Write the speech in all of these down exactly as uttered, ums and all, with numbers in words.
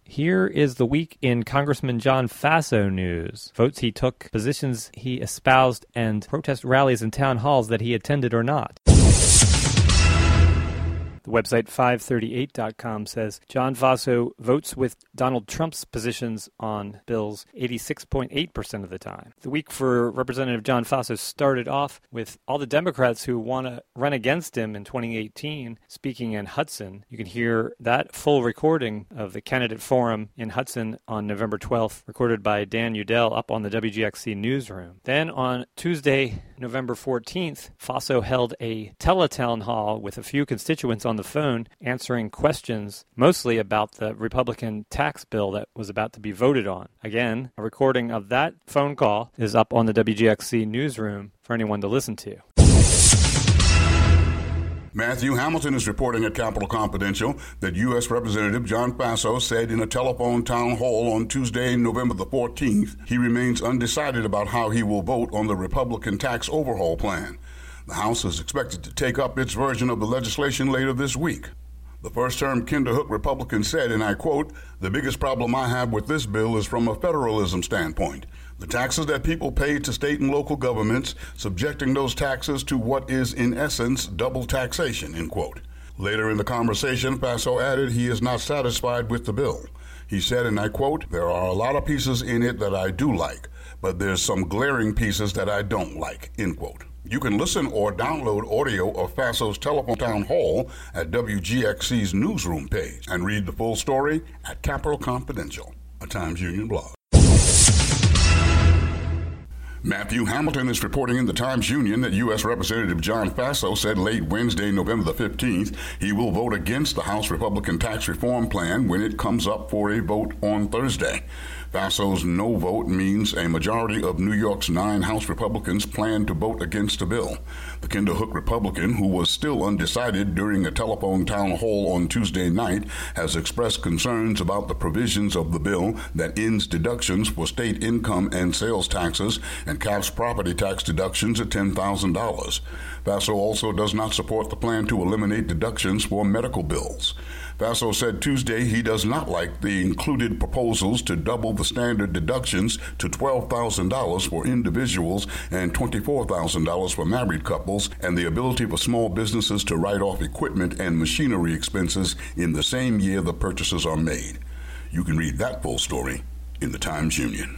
Here is the week in Congressman John Faso news. Votes he took, positions he espoused, and protest rallies and town halls that he attended or not. The website five thirty-eight dot com says John Faso votes with Donald Trump's positions on bills eighty-six point eight percent of the time. The week for Representative John Faso started off with all the Democrats who want to run against him in twenty eighteen speaking in Hudson. You can hear that full recording of the candidate forum in Hudson on November twelfth, recorded by Dan Udell up on the W G X C newsroom. Then on Tuesday, November fourteenth, Faso held a teletown hall with a few constituents on the phone answering questions mostly about the Republican tax bill that was about to be voted on. Again, a recording of that phone call is up on the W G X C newsroom for anyone to listen to. Matthew Hamilton is reporting at Capitol Confidential that U S Representative John Faso said in a telephone town hall on Tuesday, November the fourteenth, he remains undecided about how he will vote on the Republican tax overhaul plan. The House is expected to take up its version of the legislation later this week. The first-term Kinderhook Republican said, and I quote, "The biggest problem I have with this bill is from a federalism standpoint. The taxes that people pay to state and local governments, subjecting those taxes to what is, in essence, double taxation," end quote. Later in the conversation, Faso added he is not satisfied with the bill. He said, and I quote, "There are a lot of pieces in it that I do like, but there's some glaring pieces that I don't like," end quote. You can listen or download audio of Faso's telephone town hall at W G X C's newsroom page and read the full story at Capitol Confidential, a Times Union blog. Matthew Hamilton is reporting in the Times Union that U S Representative John Faso said late Wednesday, November the fifteenth, he will vote against the House Republican tax reform plan when it comes up for a vote on Thursday. Faso's no vote means a majority of New York's nine House Republicans plan to vote against the bill. The Kinderhook Republican, who was still undecided during a telephone town hall on Tuesday night, has expressed concerns about the provisions of the bill that ends deductions for state income and sales taxes and caps property tax deductions at ten thousand dollars. Faso also does not support the plan to eliminate deductions for medical bills. Faso said Tuesday he does not like the included proposals to double the standard deductions to twelve thousand dollars for individuals and twenty-four thousand dollars for married couples, and the ability for small businesses to write off equipment and machinery expenses in the same year the purchases are made. You can read that full story in the Times Union.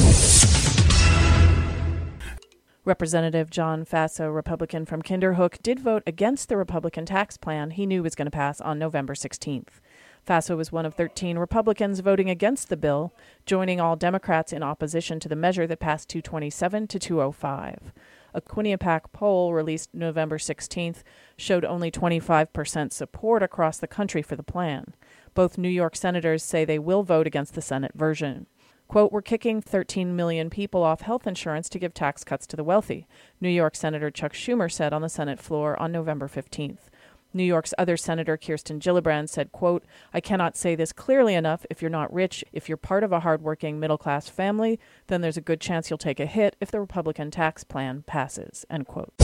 Representative John Faso, Republican from Kinderhook, did vote against the Republican tax plan he knew was going to pass on November sixteenth. Faso was one of thirteen Republicans voting against the bill, joining all Democrats in opposition to the measure that passed two twenty-seven to two oh five. A Quinnipiac poll released November sixteenth showed only twenty-five percent support across the country for the plan. Both New York senators say they will vote against the Senate version. Quote, "We're kicking thirteen million people off health insurance to give tax cuts to the wealthy," New York Senator Chuck Schumer said on the Senate floor on November fifteenth. New York's other Senator Kirsten Gillibrand said, quote, "I cannot say this clearly enough. If you're not rich, if you're part of a hardworking middle-class family, then there's a good chance you'll take a hit if the Republican tax plan passes," end quote.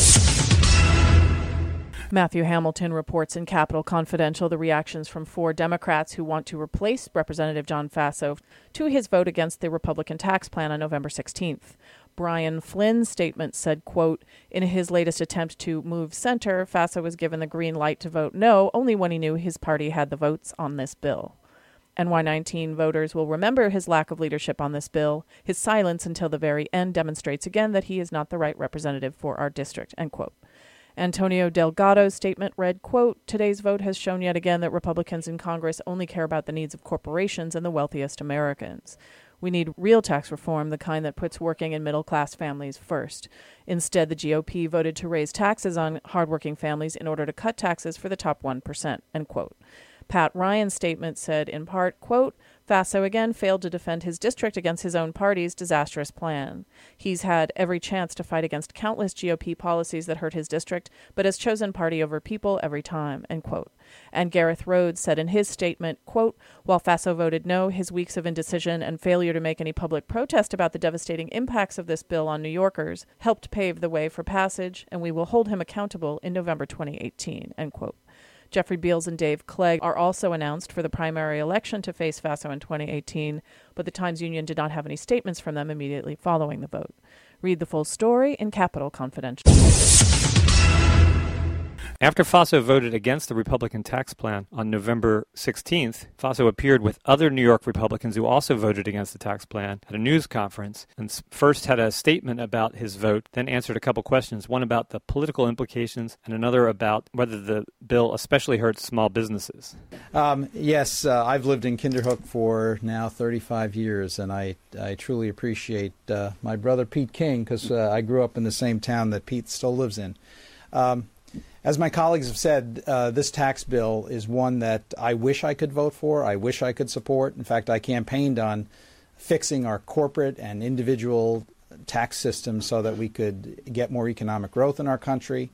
Matthew Hamilton reports in Capitol Confidential the reactions from four Democrats who want to replace Representative John Faso to his vote against the Republican tax plan on November sixteenth. Brian Flynn's statement said, quote, "In his latest attempt to move center, Faso was given the green light to vote no only when he knew his party had the votes on this bill. N Y nineteen voters will remember his lack of leadership on this bill. His silence until the very end demonstrates again that he is not the right representative for our district," end quote. Antonio Delgado's statement read, quote, "Today's vote has shown yet again that Republicans in Congress only care about the needs of corporations and the wealthiest Americans. We need real tax reform, the kind that puts working and middle-class families first. Instead, the G O P voted to raise taxes on hardworking families in order to cut taxes for the top one percent, end quote. Pat Ryan's statement said, in part, quote, "Faso again failed to defend his district against his own party's disastrous plan. He's had every chance to fight against countless G O P policies that hurt his district, but has chosen party over people every time," end quote. And Gareth Rhodes said in his statement, quote, "While Faso voted no, his weeks of indecision and failure to make any public protest about the devastating impacts of this bill on New Yorkers helped pave the way for passage, and we will hold him accountable in November twenty eighteen," end quote. Jeffrey Beals and Dave Clegg are also announced for the primary election to face Faso in twenty eighteen, but the Times-Union did not have any statements from them immediately following the vote. Read the full story in Capital Confidential. After Faso voted against the Republican tax plan on November sixteenth, Faso appeared with other New York Republicans who also voted against the tax plan at a news conference and first had a statement about his vote, then answered a couple questions, one about the political implications and another about whether the bill especially hurts small businesses. Um, yes, uh, I've lived in Kinderhook for now thirty-five years, and I, I truly appreciate uh, my brother Pete King because uh, I grew up in the same town that Pete still lives in. Um, As my colleagues have said, uh, this tax bill is one that I wish I could vote for. I wish I could support. In fact, I campaigned on fixing our corporate and individual tax systems so that we could get more economic growth in our country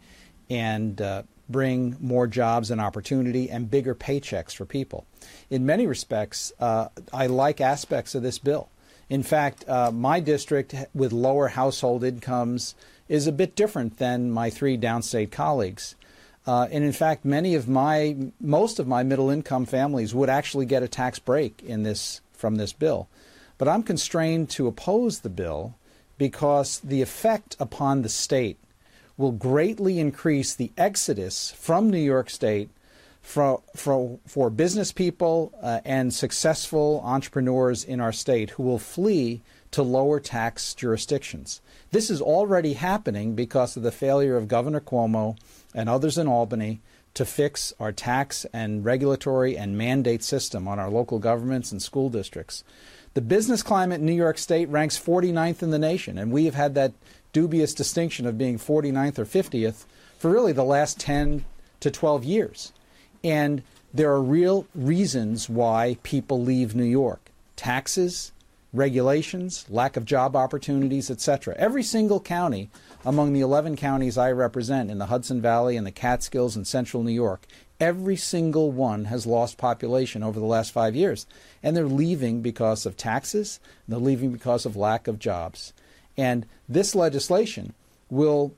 and uh, bring more jobs and opportunity and bigger paychecks for people. In many respects, uh, I like aspects of this bill. In fact, uh, my district with lower household incomes is a bit different than my three downstate colleagues. Uh, and in fact, many of my, most of my middle-income families would actually get a tax break in this from this bill. But I'm constrained to oppose the bill because the effect upon the state will greatly increase the exodus from New York State for, for, for business people uh, and successful entrepreneurs in our state who will flee to lower tax jurisdictions. This is already happening because of the failure of Governor Cuomo and others in Albany to fix our tax and regulatory and mandate system on our local governments and school districts. The business climate in New York State ranks forty-ninth in the nation, and we have had that dubious distinction of being forty-ninth or fiftieth for really the last ten to twelve years. And there are real reasons why people leave New York. Taxes, regulations, lack of job opportunities, et cetera. Every single county among the eleven counties I represent in the Hudson Valley and the Catskills and central New York, every single one has lost population over the last five years. And they're leaving because of taxes, and they're leaving because of lack of jobs. And this legislation will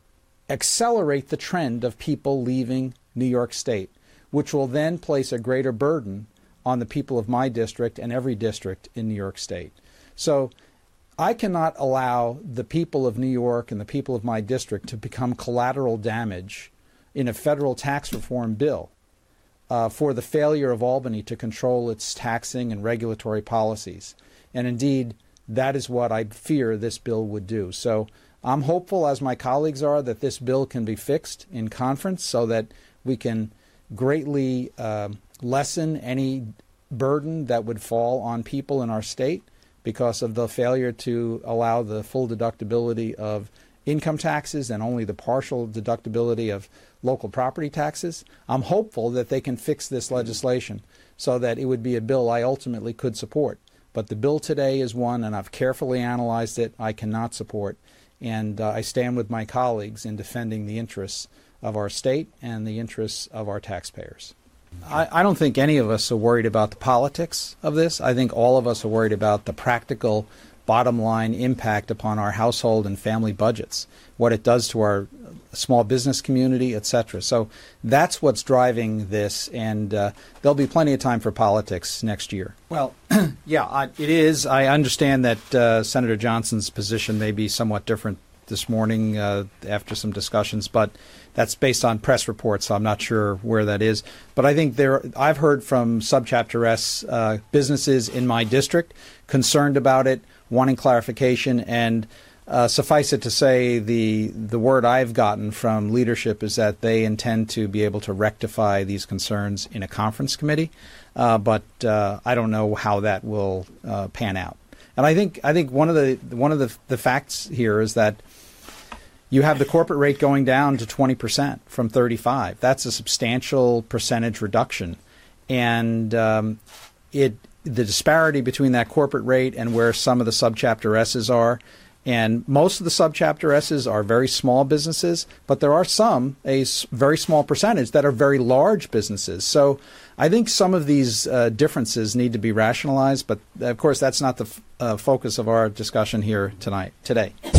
accelerate the trend of people leaving New York State, which will then place a greater burden on the people of my district and every district in New York State. So I cannot allow the people of New York and the people of my district to become collateral damage in a federal tax reform bill uh, for the failure of Albany to control its taxing and regulatory policies. And indeed, that is what I fear this bill would do. So I'm hopeful, as my colleagues are, that this bill can be fixed in conference so that we can greatly uh, lessen any burden that would fall on people in our state because of the failure to allow the full deductibility of income taxes and only the partial deductibility of local property taxes. I'm hopeful that they can fix this legislation so that it would be a bill I ultimately could support. But the bill today is one, and I've carefully analyzed it, I cannot support. And uh, I stand with my colleagues in defending the interests of our state and the interests of our taxpayers. I, I don't think any of us are worried about the politics of this. I think all of us are worried about the practical bottom line impact upon our household and family budgets, what it does to our small business community, et cetera. So that's what's driving this, and uh, there'll be plenty of time for politics next year. Well, yeah, I, it is. I understand that uh, Senator Johnson's position may be somewhat different this morning uh, after some discussions, but that's based on press reports, so I'm not sure where that is. But I think there, I've heard from Subchapter S uh, businesses in my district concerned about it, wanting clarification, and uh, suffice it to say, the the word I've gotten from leadership is that they intend to be able to rectify these concerns in a conference committee, uh, but uh, I don't know how that will uh, pan out. And I think I think one of the one of the the facts here is that you have the corporate rate going down to twenty percent from thirty-five. That's a substantial percentage reduction, and um, it the disparity between that corporate rate and where some of the subchapter S's are, and most of the subchapter S's are very small businesses, but there are some, a very small percentage, that are very large businesses. So I think some of these uh, differences need to be rationalized, but of course that's not the f- uh, focus of our discussion here tonight, today.